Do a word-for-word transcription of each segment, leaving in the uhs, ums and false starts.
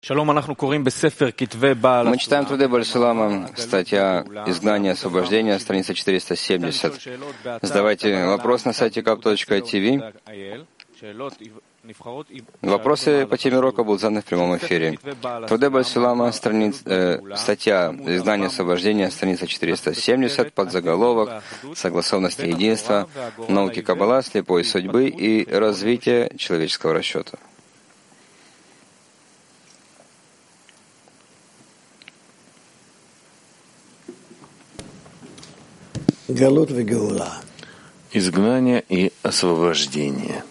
Мы читаем труды Баль-Сулама, статья «Изгнание и освобождение», страница четыреста семьдесят. Задавайте вопрос на сайте кап точка ай ти ви. Вопросы по теме урока будут заданы в прямом эфире. Труды Баль-Сулама, страниц, э, статья «Изгнание и освобождение», страница четыреста семьдесят, подзаголовок «Согласованность и единство, науки Каббала, слепой судьбы и развитие человеческого расчета». Изгнание и освобождение.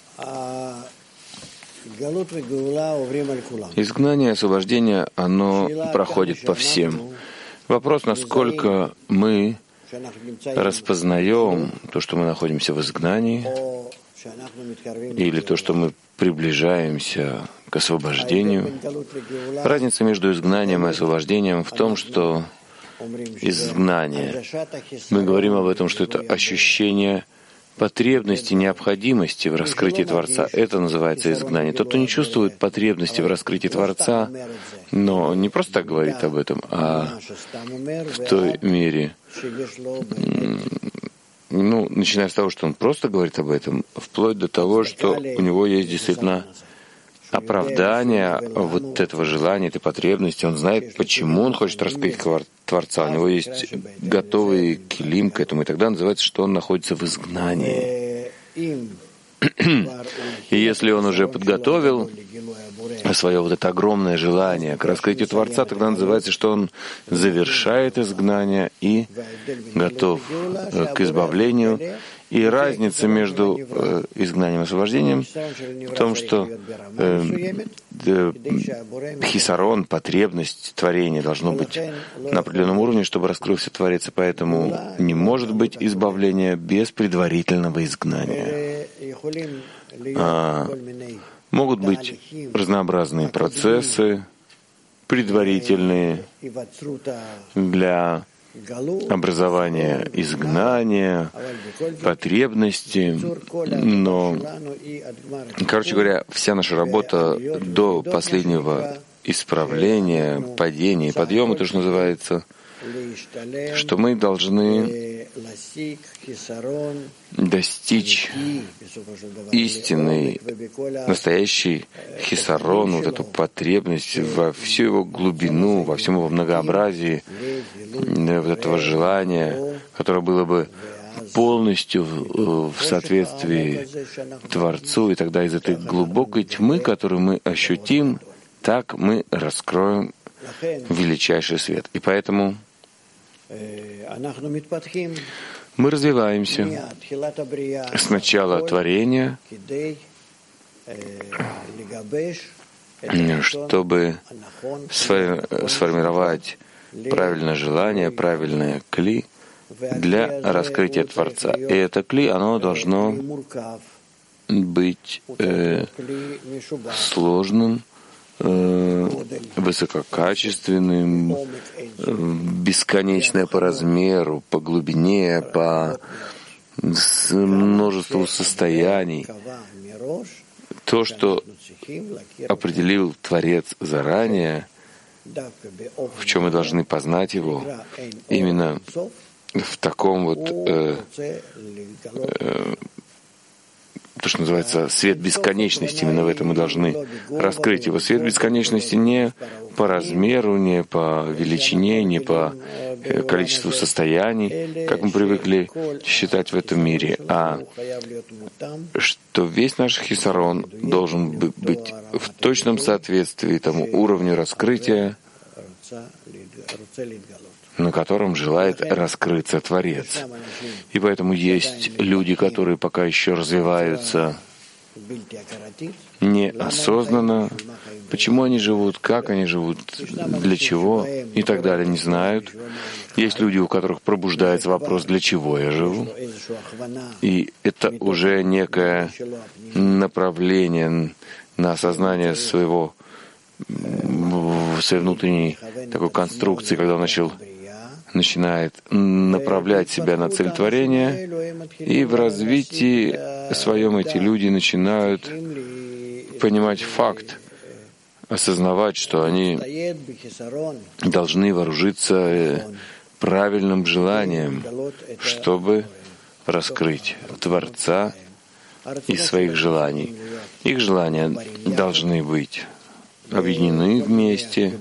Изгнание и освобождение, оно проходит по всем. Вопрос, насколько мы распознаем то, что мы находимся в изгнании, или то, что мы приближаемся к освобождению. Разница между изгнанием и освобождением в том, что изгнание, мы говорим об этом, что это ощущение потребности, необходимости в раскрытии Творца. Это называется изгнание. Тот, кто не чувствует потребности в раскрытии Творца, но не просто так говорит об этом, а в той мере, ну, начиная с того, что он просто говорит об этом, вплоть до того, что у него есть действительно оправдание вот этого желания, этой потребности. Он знает, почему он хочет раскрыть Творца. У него есть готовый килим к этому. И тогда называется, что он находится в изгнании. И если он уже подготовил свое вот это огромное желание к раскрытию Творца, тогда называется, что он завершает изгнание и готов к избавлению. И разница между э, изгнанием и освобождением в том, что э, э, хисарон, потребность творения должно быть на определенном уровне, чтобы раскрылся Творец, и поэтому не может быть избавления без предварительного изгнания. А могут быть разнообразные процессы, предварительные для образование изгнания, потребности, но, короче говоря, вся наша работа до последнего исправления, падения и подъема, то, что называется, что мы должны достичь истинный, настоящий хисарон, вот эту потребность во всю его глубину, во всем его многообразии, вот этого желания, которое было бы полностью в, в соответствии Творцу, и тогда из этой глубокой тьмы, которую мы ощутим, так мы раскроем величайший свет. И поэтому мы развиваемся с начала творения, чтобы сформировать правильное желание, правильное кли для раскрытия Творца. И это кли, оно должно быть э, сложным, высококачественным, бесконечное по размеру, по глубине, по множеству состояний. То, что определил Творец заранее, в чем мы должны познать его, именно в таком вот э, э, то, что называется свет бесконечности, именно в этом мы должны раскрыть его. Свет бесконечности не по размеру, не по величине, не по количеству состояний, как мы привыкли считать в этом мире, а что весь наш хисарон должен быть в точном соответствии тому уровню раскрытия, на котором желает раскрыться Творец. И поэтому есть люди, которые пока еще развиваются неосознанно. Почему они живут, как они живут, для чего и так далее, не знают. Есть люди, у которых пробуждается вопрос, для чего я живу. И это уже некое направление на осознание своего, своей внутренней такой конструкции, когда он начал начинает направлять себя на цель творения, и в развитии своем эти люди начинают понимать факт осознавать, что они должны вооружиться правильным желанием, чтобы раскрыть Творца из своих желаний. Их желания должны быть объединены вместе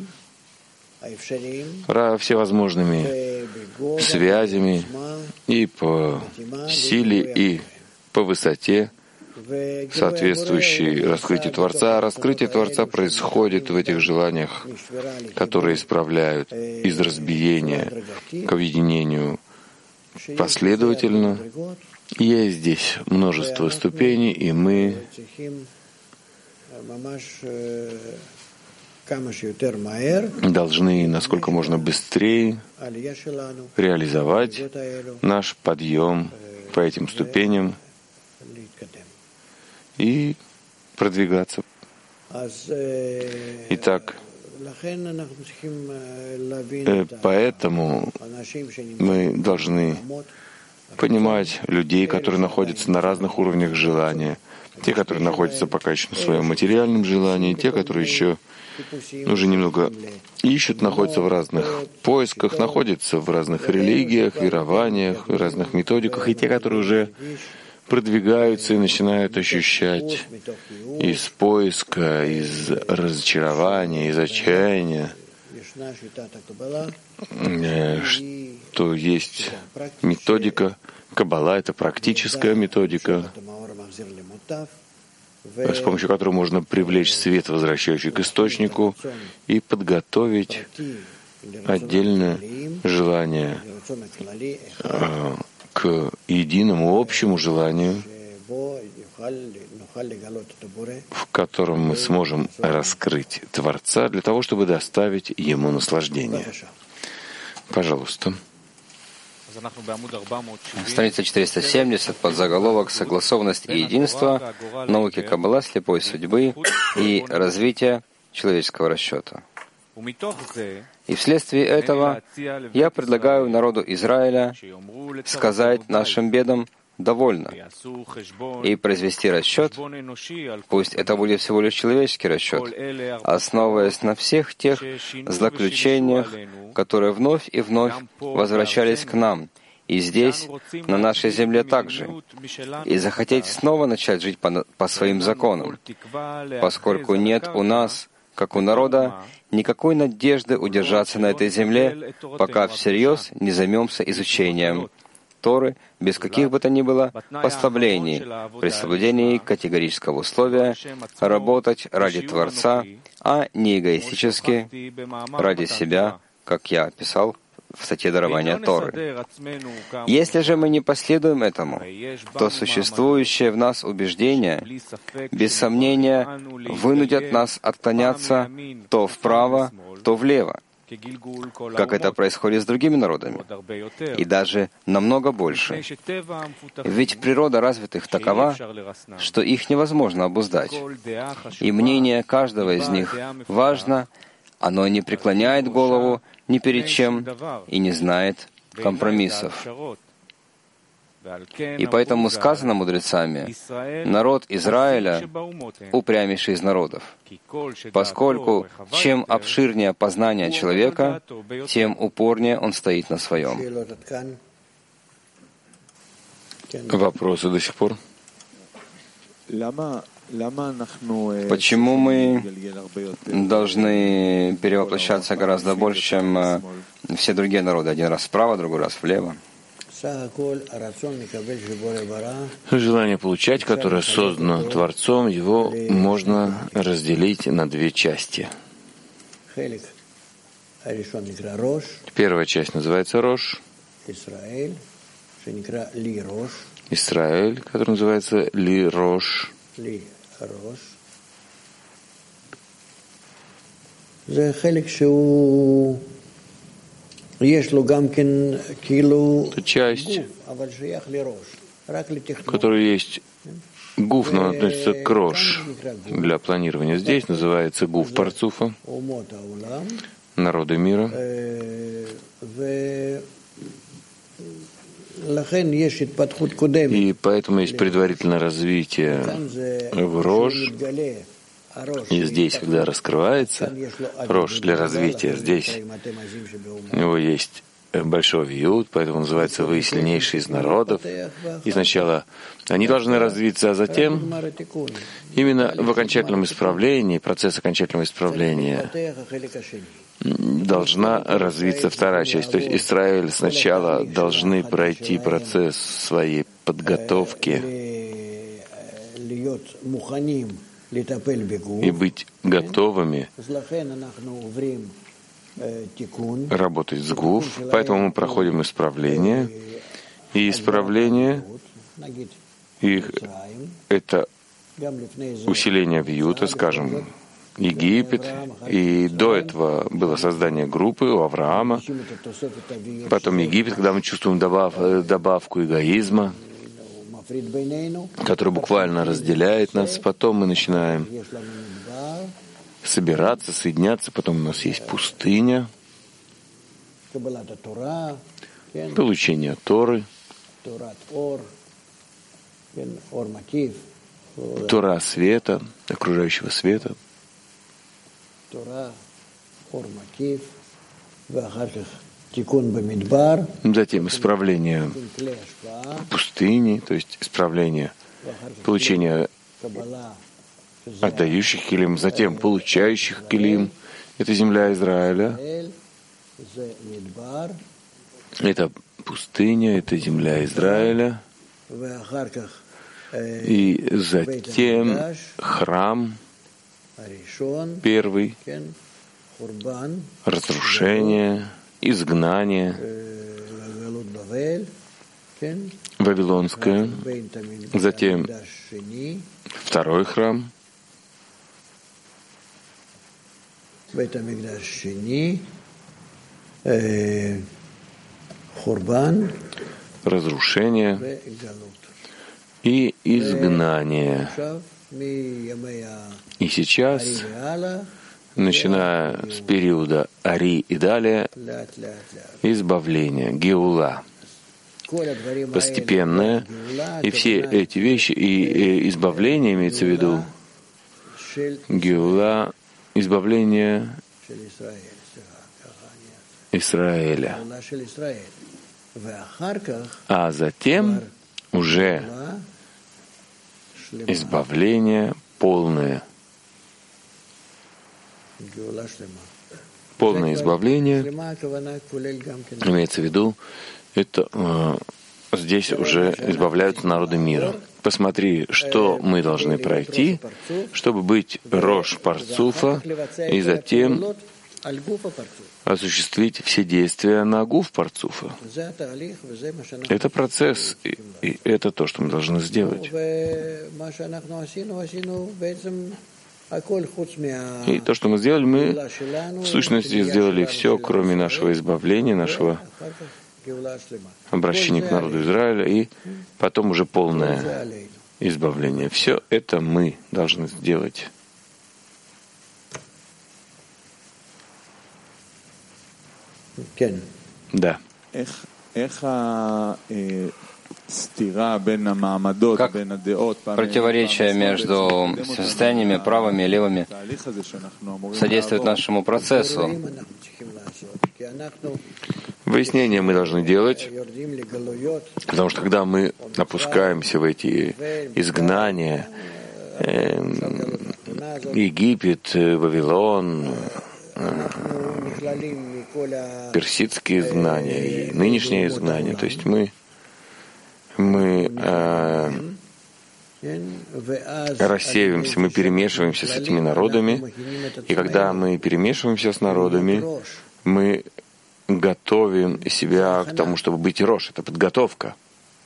всевозможными связями и по силе, и по высоте, соответствующей раскрытию Творца. Раскрытие Творца происходит в этих желаниях, которые исправляют из разбиения к объединению последовательно. Есть здесь множество ступеней, и мы должны, насколько можно быстрее, реализовать наш подъем по этим ступеням и продвигаться. Итак, поэтому мы должны понимать людей, которые находятся на разных уровнях желания, те, которые находятся пока еще на своем материальном желании, те, которые еще уже немного ищут, находятся в разных поисках, находятся в разных религиях, верованиях, в разных методиках, и те, которые уже продвигаются и начинают ощущать из поиска, из разочарования, из отчаяния, что есть методика. Каббала — это практическая методика, с помощью которой можно привлечь свет, возвращающий к источнику, и подготовить отдельное желание к единому общему желанию, в котором мы сможем раскрыть Творца для того, чтобы доставить Ему наслаждение. Пожалуйста. Страница четыреста семьдесят, подзаголовок «Согласованность и единство. Науки Каббала, слепой судьбы и развитие человеческого расчета». И вследствие этого я предлагаю народу Израиля сказать нашим бедам «довольно» и произвести расчет, пусть это будет всего лишь человеческий расчет, основываясь на всех тех злоключениях, которые вновь и вновь возвращались к нам, и здесь, на нашей земле также, и захотеть снова начать жить по, по своим законам, поскольку нет у нас, как у народа, никакой надежды удержаться на этой земле, пока всерьез не займемся изучением Торы без каких бы то ни было послаблений, при соблюдении категорического условия работать ради Творца, а не эгоистически ради себя, как я описал в статье дарования Торы. Если же мы не последуем этому, то существующее в нас убеждение, без сомнения, вынудят нас отклоняться то вправо, то влево, как это происходит с другими народами, и даже намного больше. Ведь природа развитых такова, что их невозможно обуздать, и мнение каждого из них важно, оно не преклоняет голову ни перед чем и не знает компромиссов. И поэтому сказано мудрецами: народ Израиля — упрямейший из народов, поскольку чем обширнее познание человека, тем упорнее он стоит на своем. Вопросы до сих пор? Почему мы должны перевоплощаться гораздо больше, чем все другие народы? Один раз вправо, другой раз влево. Желание получать, которое создано Творцом, его можно разделить на две части. Первая часть называется Рош, Исраэль, который называется Ли Рош. Это часть, в которой есть гуф, но он относится к рош для планирования. Здесь называется гуф парцуфа, народы мира. И поэтому есть предварительное развитие в рош, И здесь, когда раскрывается Рош для развития, здесь у него есть большой вьют, поэтому называется «Вы сильнейший из народов». И сначала они должны развиться, а затем именно в окончательном исправлении, процесс окончательного исправления, должна развиться вторая часть. То есть Израиль сначала должны пройти процесс своей подготовки и быть готовыми работать с гуф, поэтому мы проходим исправление, и исправление их — это усиление вьюта, скажем, Египет, и до этого было создание группы у Авраама, потом Египет, когда мы чувствуем добав, добавку эгоизма, который буквально разделяет нас, потом мы начинаем собираться, соединяться, потом у нас есть пустыня, получение Торы, Тора света, окружающего света, затем исправление пустыни, то есть исправление получения отдающих килим, затем получающих килим. Это земля Израиля. Это пустыня, это земля Израиля. И затем храм первый, разрушение, изгнание вавилонское, затем второй храм, разрушение и изгнание. И сейчас, начиная с периода Ари и далее, избавление, геула, постепенное, и все эти вещи, и избавление имеется в виду, геула, избавление Израиля. А затем уже избавление полное. Полное избавление имеется в виду, это э, здесь уже избавляются народы мира. Посмотри, что мы должны пройти, чтобы быть Рош Парцуфа, и затем осуществить все действия на гуф Парцуфа. Это процесс, и, и это то, что мы должны сделать. И то, что мы сделали, мы в сущности сделали все, кроме нашего избавления, нашего обращения к народу Израиля, и потом уже полное избавление. Все это мы должны сделать. Да. Как противоречие между состояниями правыми и левыми содействует нашему процессу? Выяснение мы должны делать, потому что когда мы опускаемся в эти изгнания, э, Египет, Вавилон, э, персидские изгнания и нынешние изгнания, то есть мы мы э, рассеиваемся, мы перемешиваемся с этими народами, и когда мы перемешиваемся с народами, мы готовим себя к тому, чтобы быть Рош. Это подготовка.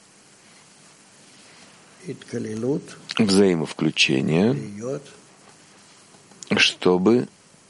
Взаимовключение, чтобы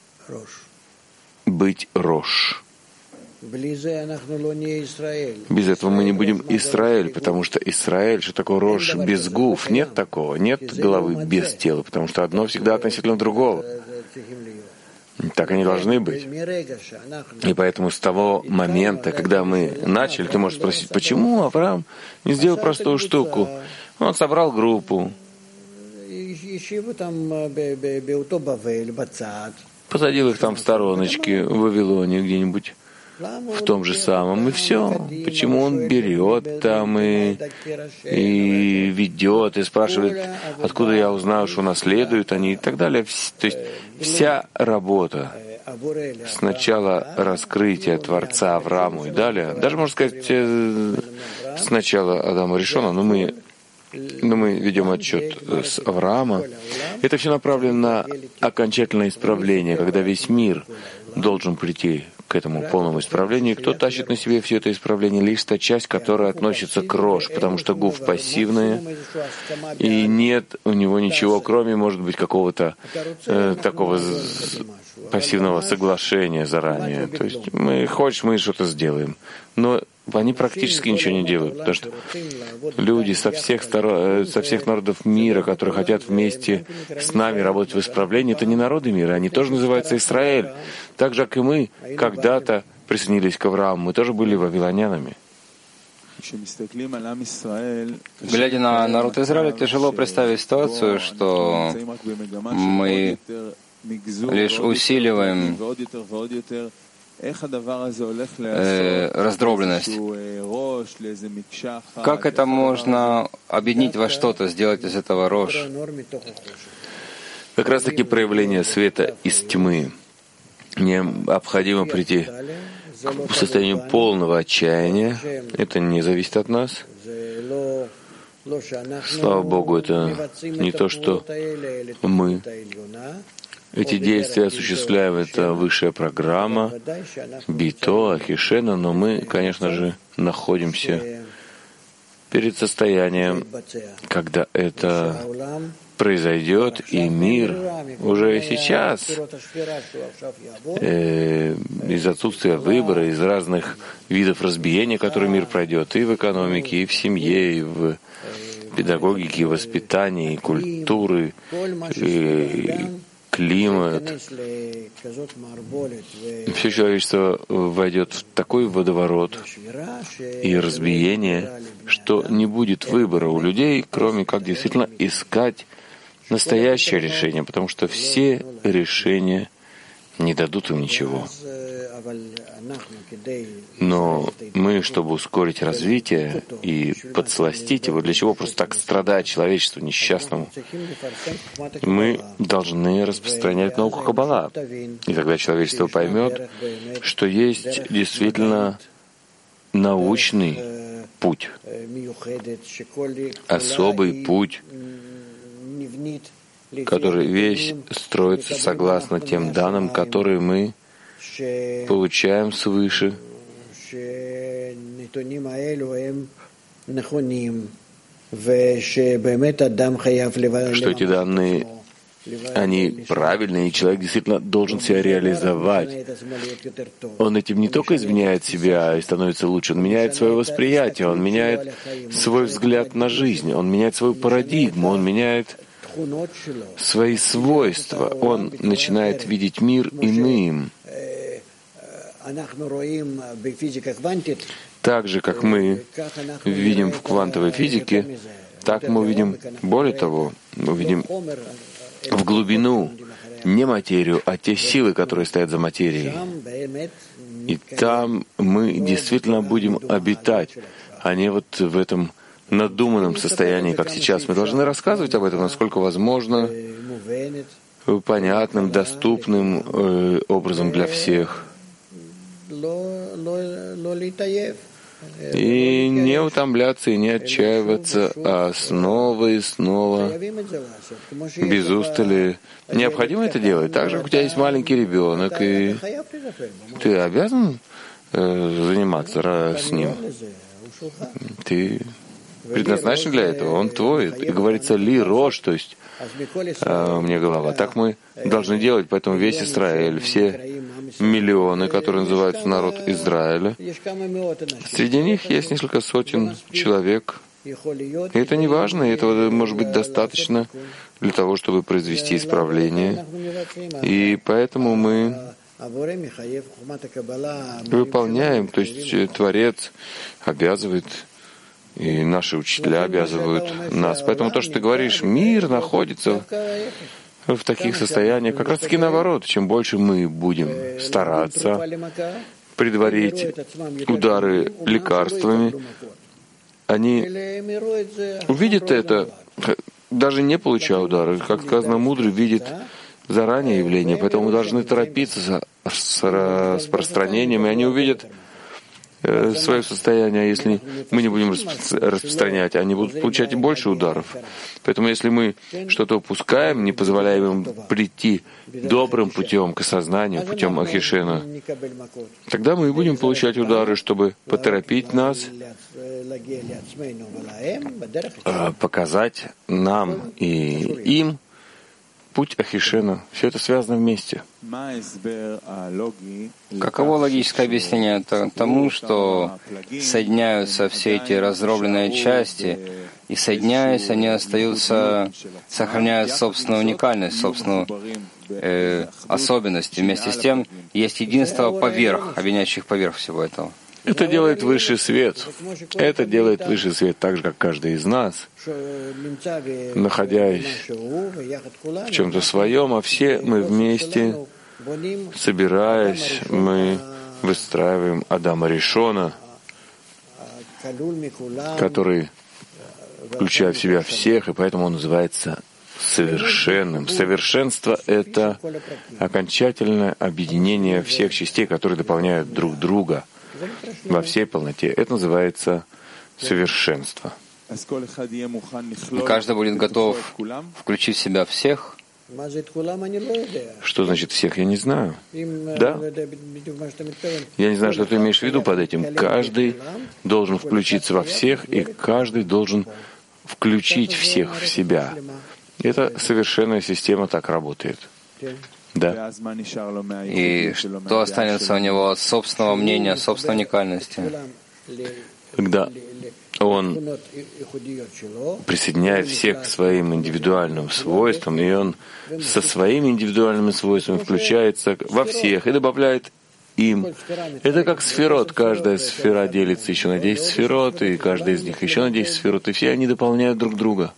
быть Рош. Без этого мы не будем Израиль, потому что Израиль, что такое Рош без гуф? Нет такого, нет головы без тела, потому что одно всегда относительно другого. Так они должны быть. И поэтому с того момента, когда мы начали, ты можешь спросить, почему Авраам не сделал простую штуку? Он собрал группу, посадил их там в стороночке, в Вавилоне где-нибудь, в том же самом, и все. Почему он берет там и, и ведет, и спрашивает, откуда я узнаю, что наследуют они и так далее. То есть вся работа с начала раскрытия Творца Аврааму и далее, даже, можно сказать, с начала Адама Ришона, но мы, но мы ведем отчет с Авраама, это все направлено на окончательное исправление, когда весь мир должен прийти к этому полному исправлению, и кто тащит на себе все это исправление? Лишь та часть, которая относится к Рош, потому что гуф пассивная, и нет у него ничего, кроме, может быть, какого-то э, такого пассивного соглашения заранее. То есть мы, хочешь, мы что-то сделаем. Но они практически ничего не делают, потому что люди со всех, сторон, со всех народов мира, которые хотят вместе с нами работать в исправлении, это не народы мира, они тоже называются Израиль. Так же, как и мы когда-то присоединились к Аврааму, мы тоже были вавилонянами. Глядя на народ Израиля, тяжело представить ситуацию, что мы лишь усиливаем э, раздробленность. Как это можно объединить во что-то, сделать из этого рош? Как раз таки проявление света из тьмы. Необходимо прийти к состоянию полного отчаяния. Это не зависит от нас. Слава Богу, это не то, что мы эти действия осуществляем, это высшая программа, Бито, Ахишена, но мы, конечно же, находимся перед состоянием, когда это произойдет, и мир уже сейчас, э, из отсутствия выбора, из разных видов разбиения, которые мир пройдет, и в экономике, и в семье, и в педагогике, и воспитании, и культуры, и климат. Все человечество войдет в такой водоворот и разбиение, что не будет выбора у людей, кроме как действительно искать настоящее решение, потому что все решения не дадут им ничего. Но мы, чтобы ускорить развитие и подсластить его, для чего просто так страдает человечество несчастному, мы должны распространять науку Каббала. И тогда человечество поймет, что есть действительно научный путь, особый путь, который весь строится согласно тем данным, которые мы получаем свыше. Что эти данные, они правильные, и человек действительно должен себя реализовать. Он этим не только изменяет себя и становится лучше, он меняет свое восприятие, он меняет свой взгляд на жизнь, он меняет свою парадигму, он меняет свои свойства, он начинает видеть мир иным. Так же, как мы видим в квантовой физике, так мы увидим, более того, мы увидим в глубину не материю, а те силы, которые стоят за материей. И там мы действительно будем обитать, а не вот в этом надуманном состоянии, как сейчас. Мы должны рассказывать об этом, насколько возможно, понятным, доступным э, образом для всех. И не утомляться и не отчаиваться, а снова и снова, без устали. Необходимо это делать. Так же, как у тебя есть маленький ребенок, и ты обязан э, заниматься с ним. Ты предназначен для этого, он твой. И говорится «ли рош», то есть э, мне голова. Так мы должны делать, поэтому весь Израиль, все миллионы, которые называются народ Израиля, среди них есть несколько сотен человек. И это не важно, и этого может быть достаточно для того, чтобы произвести исправление. И поэтому мы выполняем, то есть Творец обязывает и наши учителя обязывают нас. Поэтому то, что ты говоришь, мир находится в таких состояниях, как раз таки наоборот. Чем больше мы будем стараться предварить удары лекарствами, они увидят это, даже не получая удары. Как сказано, мудрый видит заранее явление, поэтому мы должны торопиться с распространением, и они увидят свое состояние, а если мы не будем распространять, они будут получать больше ударов. Поэтому если мы что-то упускаем, не позволяем им прийти добрым путем к осознанию, путем Ахишена, тогда мы и будем получать удары, чтобы поторопить нас, показать нам и им путь Ахишена. Все это связано вместе. Каково логическое объяснение тому, что соединяются все эти раздробленные части, и соединяясь, они остаются, сохраняют собственную уникальность, собственную э, особенность. И вместе с тем есть единство поверх, объединяющих поверх всего этого. Это делает высший свет. Это делает высший свет, так же, как каждый из нас, находясь в чем-то своем, а все мы вместе, собираясь, мы выстраиваем Адама Ришона, который включает в себя всех, и поэтому он называется совершенным. Совершенство — это окончательное объединение всех частей, которые дополняют друг друга во всей полноте. Это называется совершенство. И каждый будет готов включить в себя всех. Что значит всех, я не знаю. Да? Я не знаю, что ты имеешь в виду под этим. Каждый должен включиться во всех, и каждый должен включить всех в себя. Эта совершенная система так работает. Да. И что останется у него от собственного мнения, собственной уникальности? Когда он присоединяет всех к своим индивидуальным свойствам, и он со своими индивидуальными свойствами включается во всех и добавляет им. Это как сферот. Каждая сфера делится еще на десять сферот, и каждая из них еще на десять сферот, и все они дополняют друг друга.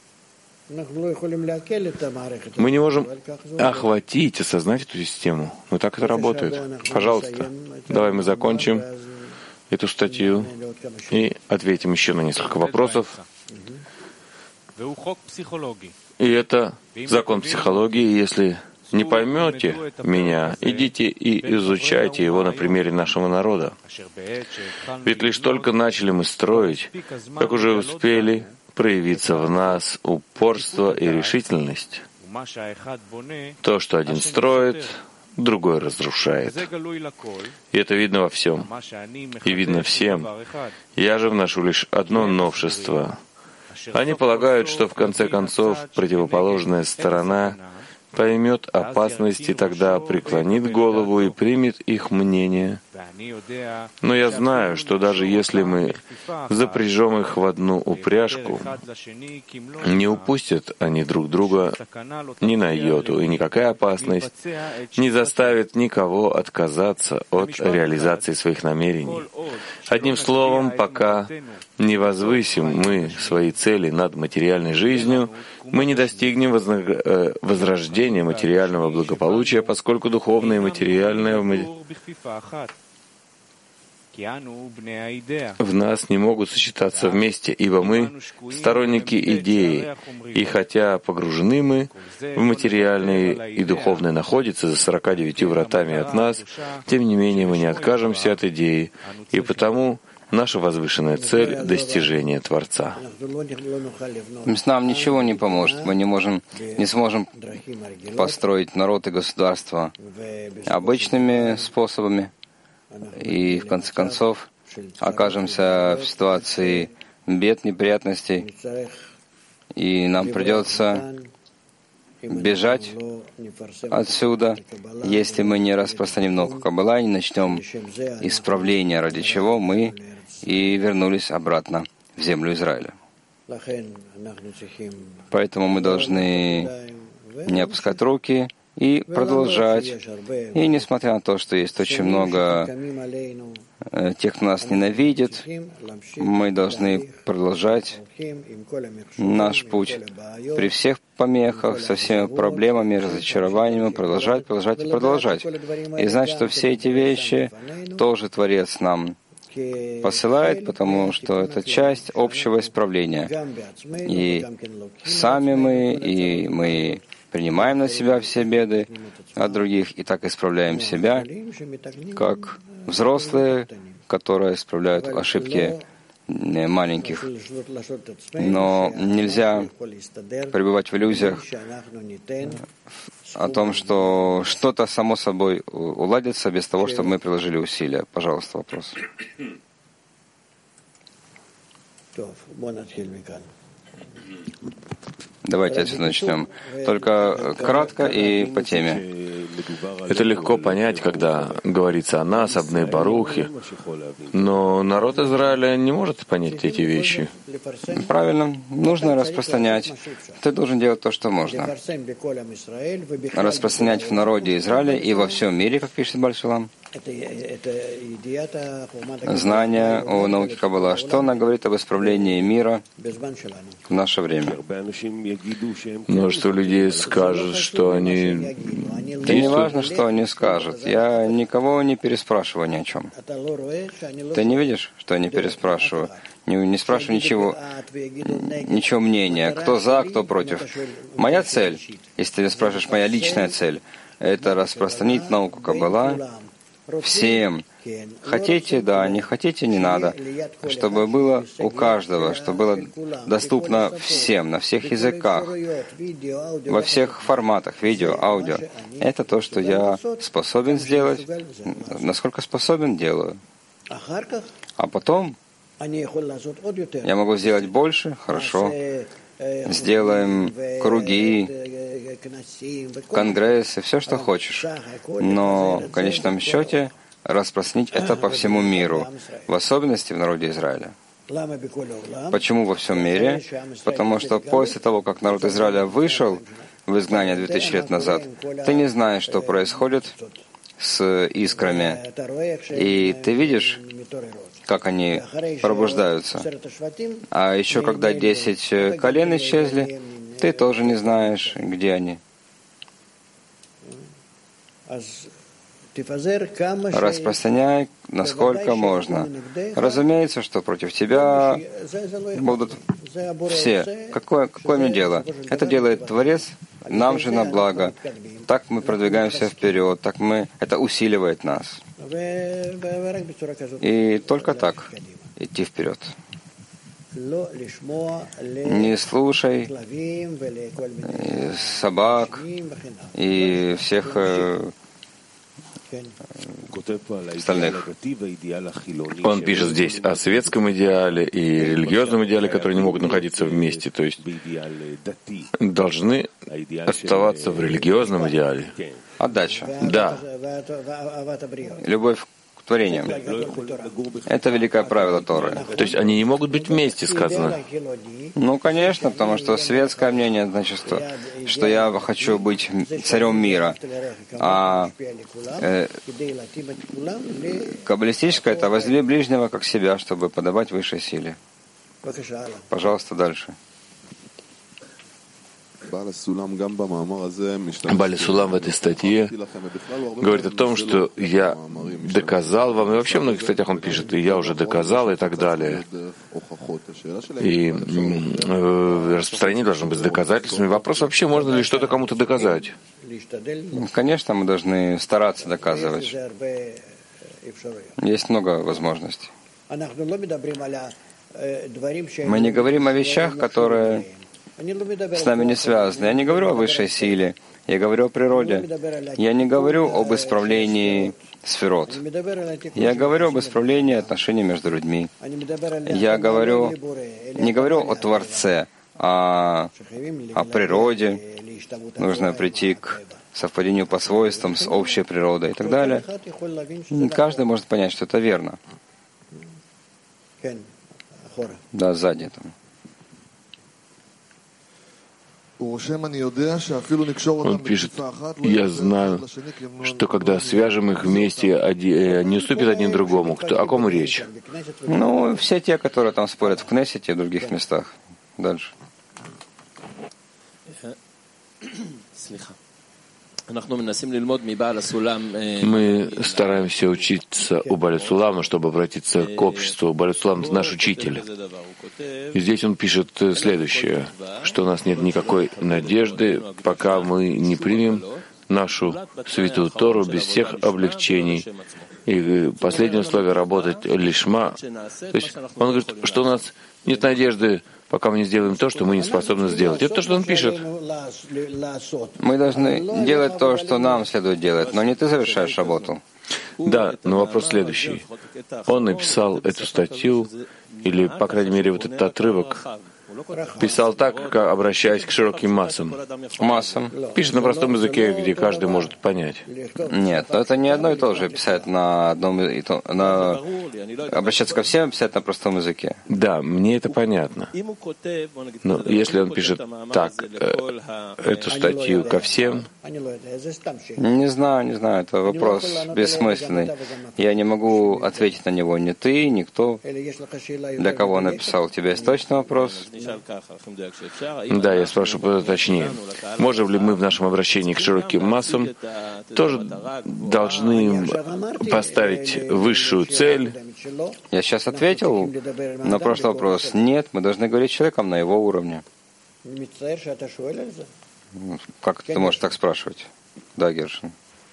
Мы не можем охватить, осознать эту систему. Но так это работает. Пожалуйста, давай мы закончим эту статью и ответим еще на несколько вопросов. И это закон психологии. Если не поймете меня, идите и изучайте его на примере нашего народа. Ведь лишь только начали мы строить, как уже успели проявиться в нас упорство и решительность. То, что один строит, другой разрушает. И это видно во всем. И видно всем. Я же вношу лишь одно новшество. Они полагают, что в конце концов противоположная сторона поймет опасность и тогда преклонит голову и примет их мнение. Но я знаю, что даже если мы запряжем их в одну упряжку, не упустят они друг друга ни на йоту, и никакая опасность не заставит никого отказаться от реализации своих намерений. Одним словом, пока не возвысим мы свои цели над материальной жизнью, мы не достигнем возрождения материального благополучия, поскольку духовное и материальное в нас не могут сочетаться вместе, ибо мы сторонники идеи, и хотя погружены мы в материальное и духовное находится за сорока девятью вратами от нас, тем не менее мы не откажемся от идеи, и потому наша возвышенная цель — достижение Творца. Нам ничего не поможет. Мы не можем, не сможем построить народ и государство обычными способами. И в конце концов окажемся в ситуации бед, неприятностей, и нам придется бежать отсюда, если мы не распространим науку Каббала и не начнем исправление, ради чего мы и вернулись обратно в землю Израиля. Поэтому мы должны не опускать руки и продолжать. И несмотря на то, что есть очень много тех, кто нас ненавидит, мы должны продолжать наш путь при всех помехах, со всеми проблемами, разочарованиями, продолжать, продолжать и продолжать. И знать, что все эти вещи тоже Творец нам посылает, потому что это часть общего исправления. И сами мы, и мы принимаем на себя все беды от других, и так исправляем себя, как взрослые, которые исправляют ошибки маленьких. Но нельзя пребывать в иллюзиях о том, что что-то само собой уладится без того, чтобы мы приложили усилия. Пожалуйста, вопрос. Давайте отсюда начнем. Только кратко и по теме. Это легко понять, когда говорится о нас, об Бней Барухе, но народ Израиля не может понять эти вещи. Правильно. Нужно распространять. Ты должен делать то, что можно. Распространять в народе Израиля и во всем мире, как пишет Бааль Сулам. Знание о науке Каббала. Что она говорит об исправлении мира в наше время? Множество людей скажут, что они... Да не важно, что они скажут. Я никого не переспрашиваю ни о чем. Ты не видишь, что я не переспрашиваю? Не, не спрашиваю ничего, ничего мнения. Кто за, кто против. Моя цель, если ты спрашиваешь, моя личная цель, это распространить науку Каббала всем. Хотите, да, не хотите, не надо. Чтобы было у каждого, чтобы было доступно всем, на всех языках, во всех форматах, видео, аудио. Это то, что я способен сделать. Насколько способен, делаю. А потом я могу сделать больше, хорошо. Сделаем круги, конгрессы, все, что хочешь. Но в конечном счете распространить это по всему миру, в особенности в народе Израиля. Почему во всем мире? Потому что после того, как народ Израиля вышел в изгнание две тысячи лет назад, ты не знаешь, что происходит с искрами. И ты видишь, как они пробуждаются. А еще когда десять колен исчезли, ты тоже не знаешь, где они. Распространяй, насколько можно. Разумеется, что против тебя будут все. Какое, какое мне дело? Это делает Творец, нам же на благо. Так мы продвигаемся вперед, так мы, это усиливает нас. И только так идти вперед. Не слушай собак и всех остальных. Он пишет здесь о светском идеале и религиозном идеале, которые не могут находиться вместе, то есть должны оставаться в религиозном идеале. Отдача. Да. Любовь к творениям. Это великое правило Торы. То есть они не могут быть вместе, сказано. Ну, конечно, потому что светское мнение, значит, что, что я хочу быть царем мира. А э, каббалистическое — это возлюби ближнего как себя, чтобы подавать высшей силе. Пожалуйста, дальше. Бааль Сулам в этой статье говорит о том, что я доказал вам, и вообще в многих статьях он пишет, и я уже доказал, и так далее. И э, распространение должно быть с доказательствами. Вопрос вообще, можно ли что-то кому-то доказать? Конечно, мы должны стараться доказывать. Есть много возможностей. Мы не говорим о вещах, которые с нами не связаны. Я не говорю о высшей силе, я говорю о природе. Я не говорю об исправлении сферот. Я говорю об исправлении отношений между людьми. Я говорю, не говорю о Творце, а о природе. Нужно прийти к совпадению по свойствам с общей природой и так далее. Каждый может понять, что это верно. Да, сзади там. Он пишет, я знаю, что когда свяжем их вместе, не уступит один другому. Кто, о ком речь? Ну, все те, которые там спорят в Кнессете и в других местах. Дальше. Мы стараемся учиться у Бааля Сулама, чтобы обратиться к обществу. Бааля Сулам — наш учитель. И здесь он пишет следующее, что у нас нет никакой надежды, пока мы не примем нашу святую Тору без всех облегчений. И последнее условие — работать лишма. То есть он говорит, что у нас нет надежды, пока мы не сделаем то, что мы не способны сделать. Это то, что он пишет. Мы должны делать то, что нам следует делать, но не ты завершаешь работу. Да, но вопрос следующий. Он написал эту статью, или, по крайней мере, вот этот отрывок, писал так, как обращаясь к широким массам. Массам. Пишет на простом языке, где каждый может понять. Нет, но это не одно и то же писать на одном и том, на обращаться ко всем, писать на простом языке. Да, мне это понятно. Но если он пишет так, э, эту статью ко всем, не знаю, не знаю, это вопрос бессмысленный. Я не могу ответить на него ни ты, никто. Для кого он написал? У тебя есть точный вопрос? Да, я спрашиваю точнее. Можем ли мы в нашем обращении к широким массам тоже должны поставить высшую цель? Я сейчас ответил на прошлый вопрос. Нет, мы должны говорить с человеком на его уровне. Как ты можешь так спрашивать? Да, Гершин.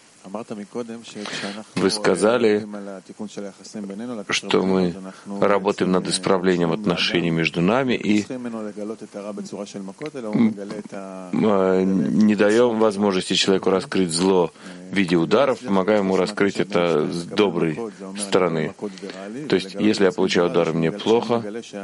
Вы сказали, что мы работаем над исправлением отношений между нами и не даем возможности человеку раскрыть зло в виде ударов, помогаем ему раскрыть это с доброй стороны. То есть, если я получаю удары, мне плохо,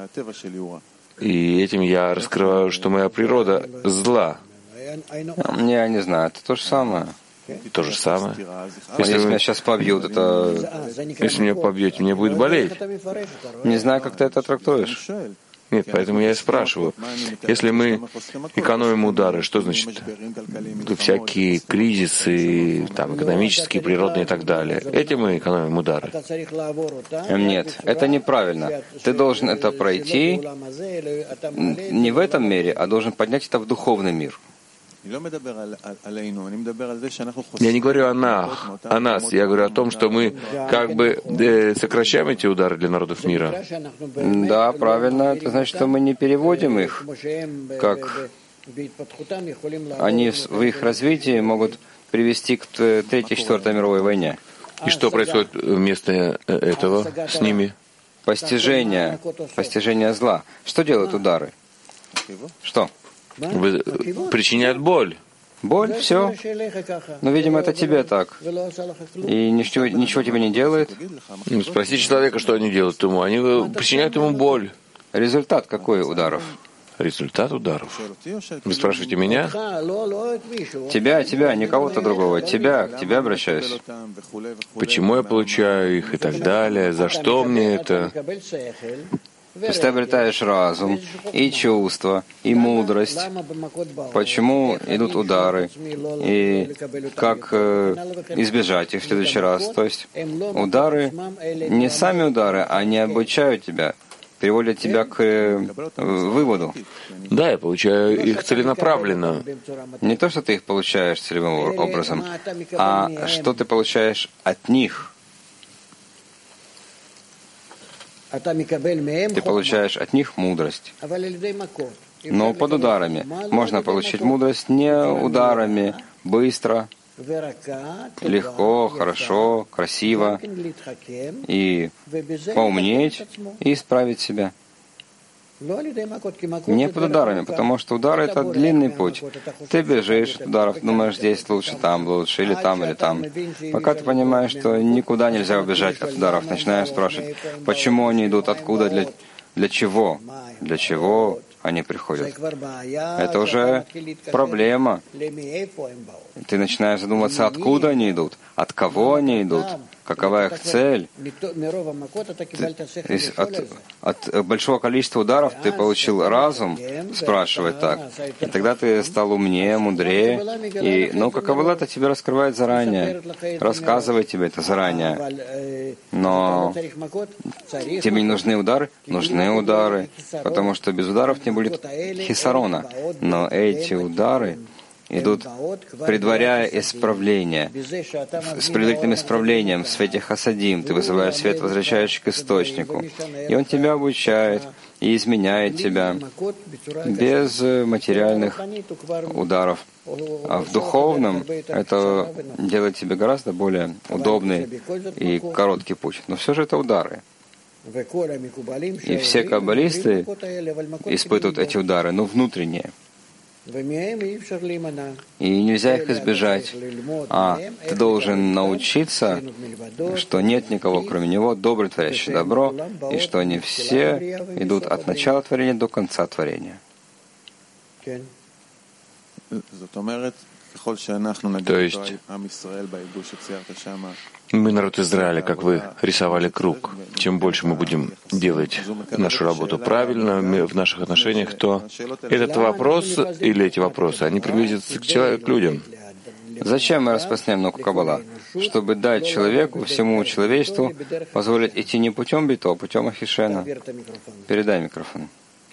и этим я раскрываю, что моя природа зла. Я не знаю, это то же самое. То же самое. Если, если меня сейчас побьют, это... Если меня побьете, мне будет болеть. Не знаю, как ты это трактуешь. Нет, поэтому я и спрашиваю. Если мы экономим удары, что значит? Всякие кризисы, там, экономические, природные и так далее. Этим мы экономим удары. Нет, это неправильно. Ты должен это пройти не в этом мире, а должен поднять это в духовный мир. Я не говорю о нас, о нас, я говорю о том, что мы как бы э, сокращаем эти удары для народов мира. Да, правильно. Это значит, что мы не переводим их, как они в их развитии могут привести к Третьей и Четвертой мировой войне. И что происходит вместо этого с ними? Постижение, постижение зла. Что делают удары? Что? Вы, причиняют боль. Боль, все. Но, видимо, это тебе так. И ничего, ничего тебе не делает. Ну, спросите человека, что они делают ему. Они причиняют ему боль. Результат какой ударов? Результат ударов. Вы спрашиваете меня? Тебя, тебя, не кого-то другого. Тебя, к тебе обращаюсь. Почему я получаю их и так далее? За что мне это? То есть ты обретаешь разум и чувство, и мудрость. Почему идут удары, и как э, избежать их в следующий раз. То есть удары, не сами удары, они обучают тебя, приводят тебя к э, выводу. Да, я получаю их целенаправленно. Не то, что ты их получаешь целевым образом, а что ты получаешь от них. Ты получаешь от них мудрость. Но под ударами. Можно получить мудрость не ударами, быстро, легко, хорошо, красиво, и поумнеть, и исправить себя. Не под ударами, потому что удары — это длинный путь. Ты бежишь от ударов, думаешь, здесь лучше, там лучше, или там, или там. Пока ты понимаешь, что никуда нельзя убежать от ударов, начинаешь спрашивать, почему они идут, откуда, для, для чего, для чего они приходят. Это уже проблема. Ты начинаешь задумываться, откуда они идут, от кого они идут, какова их цель. Ты, от, от большого количества ударов ты получил разум, спрашивать так. И тогда ты стал умнее, мудрее. И, ну, каково это тебе раскрывает заранее, рассказывает тебе это заранее. Но тебе не нужны удары? Нужны удары, потому что без ударов не будет хисарона. Но эти удары идут, предваряя исправление. С предварительным исправлением в свете хасадим ты вызываешь свет, возвращающий к источнику. И он тебя обучает и изменяет тебя без материальных ударов. А в духовном это делает тебе гораздо более удобный и короткий путь. Но все же это удары. И все каббалисты испытывают эти удары, но внутренние. И нельзя их избежать. А ты должен научиться, что нет никого, кроме Него, добрый, творящий добро, и что они все идут от начала творения до конца творения. То есть мы, народ Израиля, как вы рисовали круг. Чем больше мы будем делать нашу работу правильно в наших отношениях, то этот вопрос или эти вопросы, они приблизятся к, человеку, к людям. Зачем мы распространяем науку Каббала? Чтобы дать человеку, всему человечеству, позволить идти не путем Бито, а путем Ахишена. Передай микрофон.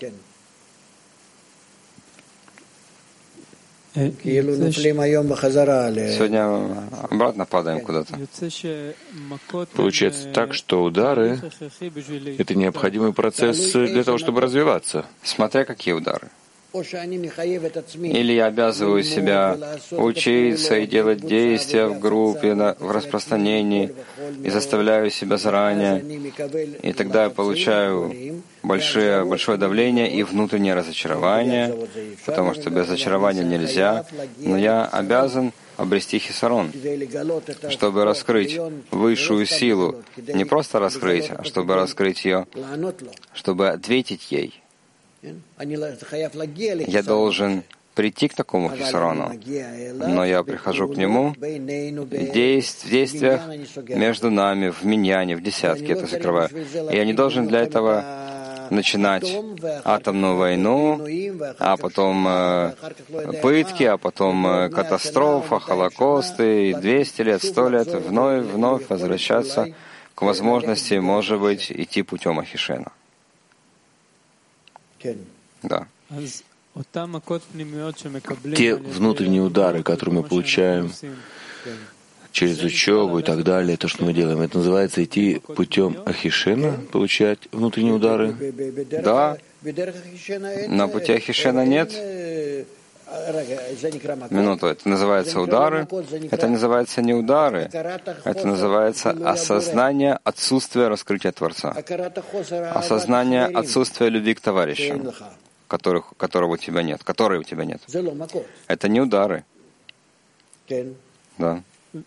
Сегодня обратно падаем куда-то. Получается так, что удары — это необходимый процесс для того, чтобы развиваться. Смотря какие удары. Или я обязываю себя учиться и делать действия в группе, в распространении, и заставляю себя заранее. И тогда я получаю большое, большое давление и внутреннее разочарование, потому что без разочарования нельзя. Но я обязан обрести хисарон, чтобы раскрыть высшую силу. Не просто раскрыть, а чтобы раскрыть ее, чтобы ответить ей. Я должен прийти к такому хисарону, но я прихожу к нему в действиях между нами, в миньяне, в десятке это закрываю. И я не должен для этого начинать атомную войну, а потом э, пытки, а потом э, катастрофа, холокосты, и двести лет, сто лет, вновь, вновь возвращаться к возможности, может быть, идти путем Ахишена. Да. Те внутренние удары, которые мы получаем через учебу и так далее, то, что мы делаем, это называется идти путем Ахишена, получать внутренние удары? Да. На пути Ахишена нет. Минуту. Это называется удары. Это называется не удары. Это называется осознание отсутствия раскрытия Творца. Осознание отсутствия любви к товарищам, которых, которого у тебя нет, которые у тебя нет. Это не удары. Да.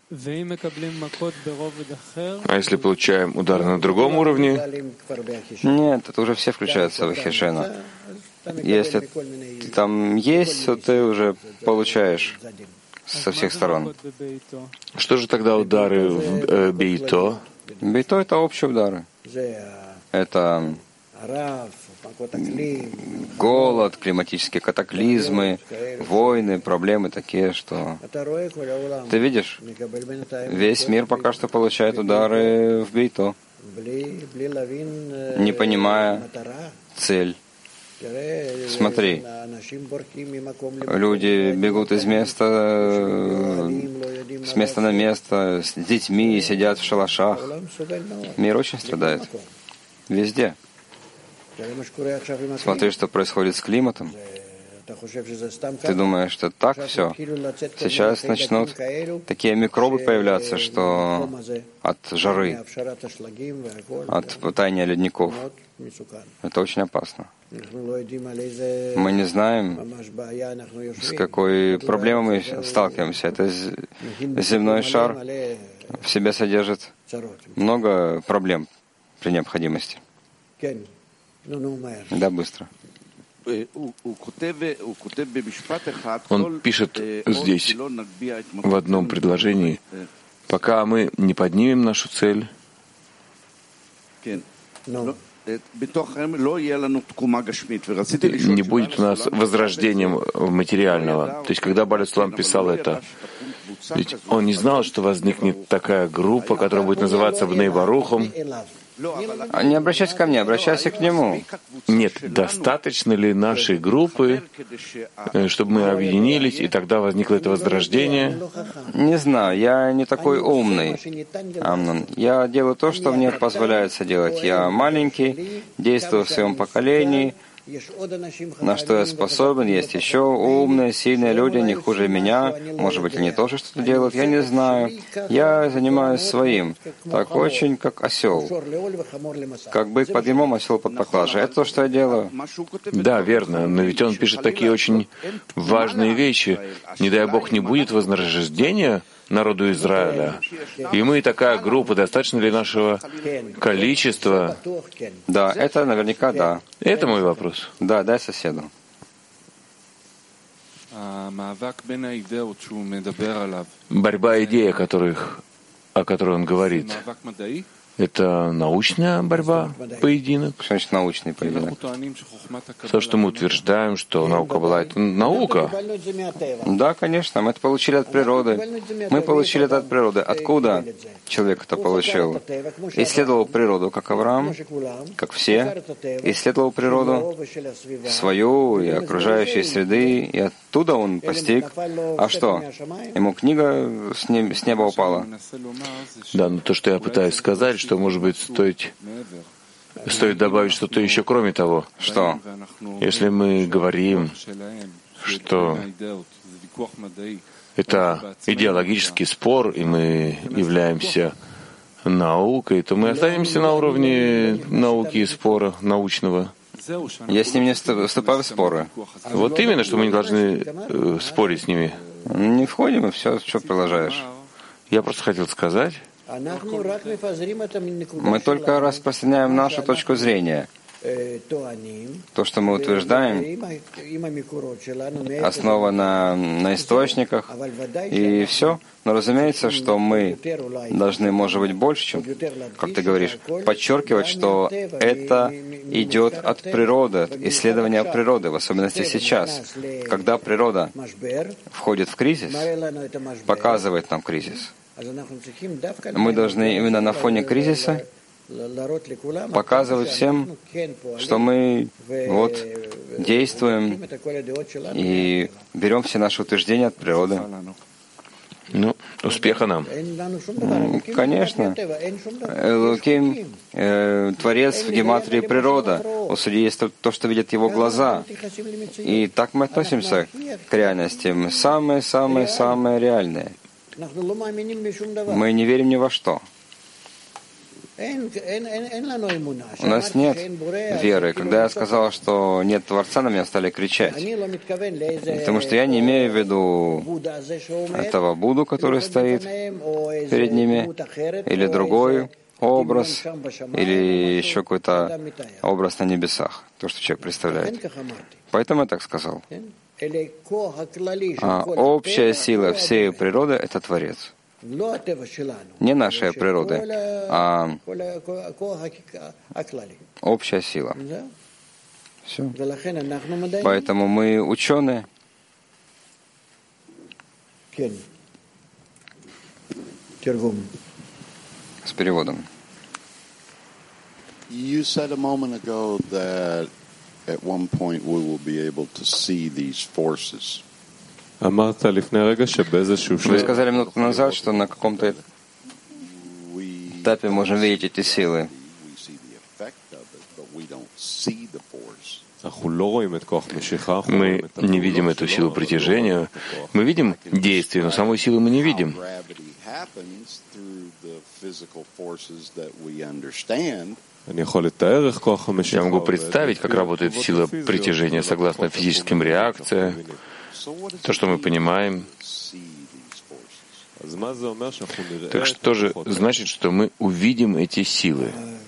А если получаем удар на другом уровне? Нет, это уже все включаются в Ахишена. Если ты там есть, то ты уже получаешь со всех сторон. Что же тогда удары в э, Бейто? Бейто — это общие удары. Это голод, климатические катаклизмы, войны, проблемы такие, что... Ты видишь, весь мир пока что получает удары в Бейто, не понимая цель. Смотри, люди бегут из места, с места на место, с детьми, сидят в шалашах. Мир очень страдает. Везде. Смотри, что происходит с климатом. Ты думаешь, что так все? Сейчас начнут такие микробы появляться, что от жары, от таяния ледников. Это очень опасно. Мы не знаем, с какой проблемой мы сталкиваемся. Это земной шар в себе содержит много проблем при необходимости. Да, быстро. Он пишет здесь в одном предложении, Пока мы не поднимем нашу цель, не будет у нас возрождения материального. То есть, когда Бааль Сулам писал это, ведь он не знал, что возникнет такая группа, которая будет называться Бней Барухом. Не обращайся ко мне, обращайся к нему. Нет, достаточно ли нашей группы, чтобы мы объединились, и тогда возникло это возрождение? Не знаю, я не такой умный, Амнон. Я делаю то, что мне позволяется делать. Я маленький, действую в своем поколении. На что я способен, есть еще умные, сильные люди, не хуже меня. Может быть, они тоже что-то делают, я не знаю. Я занимаюсь своим. Так очень, как осел. Как бык под ямом, осел под поклажей. Это то, что я делаю. Да, верно. Но ведь он пишет такие очень важные вещи. Не дай Бог, не будет возрождения народу Израиля. И мы такая группа, достаточно ли нашего количества? Да, это наверняка да. Это мой вопрос. Да, дай соседу. Борьба идей, о которых, о которой он говорит, это научная борьба, поединок? Что значит научный поединок? То, что мы утверждаем, что наука была, это наука. Да, конечно, мы это получили от природы. Мы получили это от природы. Откуда человек это получил? Исследовал природу, как Авраам, как все. Исследовал природу свою и окружающей среды, и оттуда он постиг. А что? Ему книга с неба упала. Да, но то, что я пытаюсь сказать, что, может быть, стоит, стоит добавить что-то еще кроме того. Что? Если мы говорим, что это идеологический спор, и мы являемся наукой, то мы останемся на уровне науки и спора научного. Я с ним не вступаю в споры. Вот именно, что мы не должны э, спорить с ними. Не входим, и все, что продолжаешь. Я просто хотел сказать, мы только распространяем нашу точку зрения. То, что мы утверждаем, основано на источниках, и все. Но разумеется, что мы должны, может быть, больше, чем, как ты говоришь, подчеркивать, что это идет от природы, от исследования природы, в особенности сейчас, когда природа входит в кризис, показывает нам кризис. Мы должны именно на фоне кризиса показывать всем, что мы вот действуем и берем все наши утверждения от природы. Ну, успеха нам. Конечно. Элоким, э, Творец в гематрии природа. У судьи есть то, что видят его глаза. И так мы относимся к реальности. Самые-самые-самые реальные. Мы не верим ни во что. У нас нет веры. Когда я сказал, что нет Творца, на меня стали кричать. Потому что я не имею в виду этого Будду, который стоит перед ними, или другой образ, или еще какой-то образ на небесах, то, что человек представляет. Поэтому я так сказал. А общая сила всей природы — это Творец. Не нашей природы, а общая сила. Все. Поэтому мы ученые. С переводом. You said a moment ago that at one point we will be able to see these forces. Вы сказали минуту назад, что на каком-то этапе можем видеть эти силы. Мы не видим эту силу притяжения. Мы видим действие, но самой силы мы не видим. Я могу представить, как работает сила притяжения согласно физическим реакциям, то, что мы понимаем. Так что же значит, что мы увидим эти силы?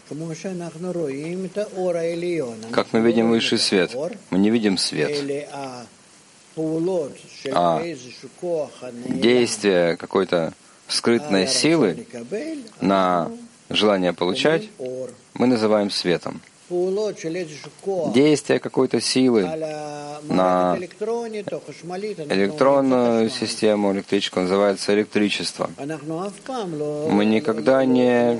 Как мы видим высший свет? Мы не видим свет. А действие какой-то скрытной силы на желание получать мы называем светом. Действие какой-то силы на электронную систему, электричку, называется электричество. Мы никогда не...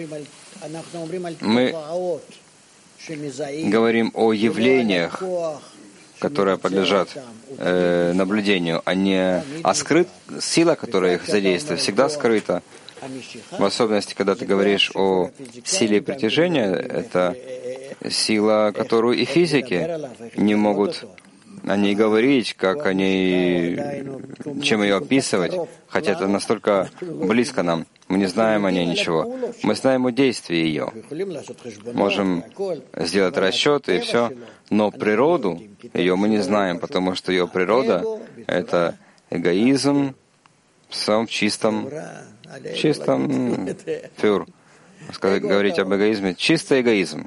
Мы говорим о явлениях, которые подлежат э, наблюдению, а не... А скрыт... сила, которая их задействует, всегда скрыта. В особенности, когда ты говоришь о силе притяжения, это сила, которую и физики не могут о ней говорить, как о ней, чем ее описывать, хотя это настолько близко нам. Мы не знаем о ней ничего. Мы знаем о действии ее. Можем сделать расчет и все, но природу ее мы не знаем, потому что ее природа — это эгоизм в самом чистом, чистом фюр. Сказать, говорить об эгоизме — чистый эгоизм.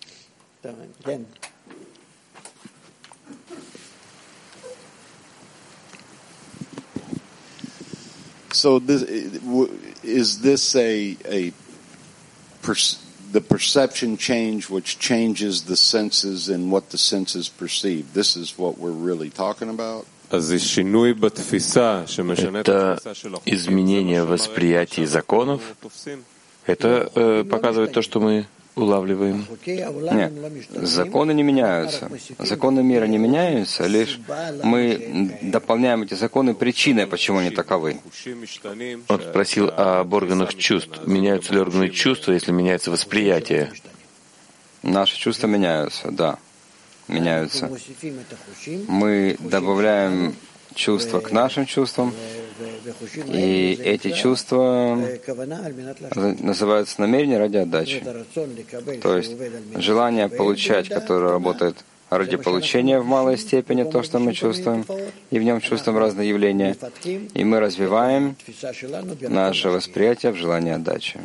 So this, is this a, a per, the perception change which changes the senses and what the senses perceive? This is what we're really talking about? Это изменение восприятия законов. Это э, показывает то, что мы улавливаем. Нет, законы не меняются. Законы мира не меняются, лишь мы дополняем эти законы причиной, почему они таковы. Он спросил об органах чувств. Меняются ли органы чувств, если меняется восприятие? Наши чувства меняются, да, меняются. Мы добавляем чувства к нашим чувствам, и эти чувства называются намерения ради отдачи. То есть желание получать, которое работает ради получения в малой степени, то, что мы чувствуем, и в нем чувствуем разные явления, и мы развиваем наше восприятие в желании отдачи.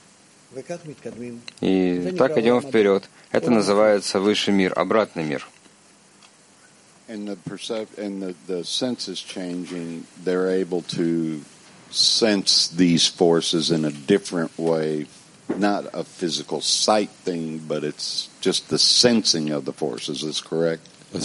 И так идем вперед. Это называется высший мир, обратный мир. And the percep- and the, the senses changing, they're able to sense these forces in a different way, not a physical sight thing, but it's just the sensing of the forces. Is correct?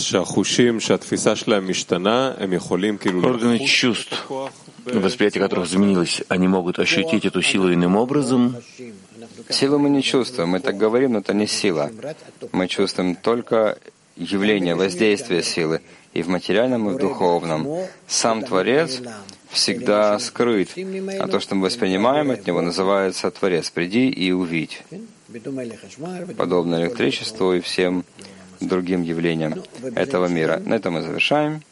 Органы чувств, восприятие которых изменилось, они могут ощутить эту силу иным образом. Силу мы не чувствуем, мы так говорим, но это не сила. Мы чувствуем только явление, воздействие силы и в материальном, и в духовном. Сам Творец всегда скрыт, а то, что мы воспринимаем от Него, называется Творец. Приди и увидь. Подобно электричеству и всем другим явлениям этого мира. На этом мы завершаем.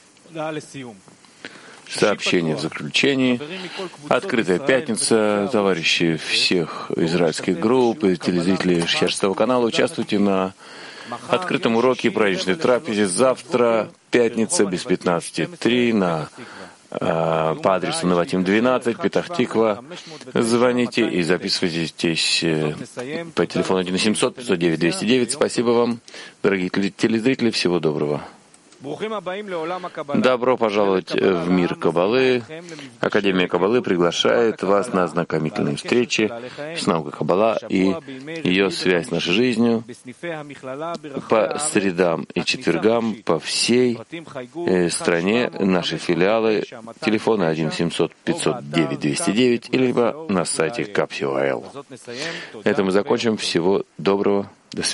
Сообщение в заключении. Открытая пятница. Товарищи всех израильских групп и телезрители Шхерстового канала, участвуйте на открытом уроке праздничной трапезе. Завтра, пятница, без пятнадцати три, на, э, по адресу Наватим двенадцать, Петах-Тиква. Звоните и записывайтесь э, по телефону один семьсот пятьсот девять двести девять. Спасибо вам, дорогие телезрители. Всего доброго. Добро пожаловать в мир Каббалы. Академия Каббалы приглашает вас на ознакомительные встречи с наукой Каббала и ее связь с нашей жизнью по средам и четвергам по всей стране. Наши филиалы, телефоны один семьсот пятьсот девять двести девять, либо на сайте капсио точка эл. Это мы закончим. Всего доброго. До свидания.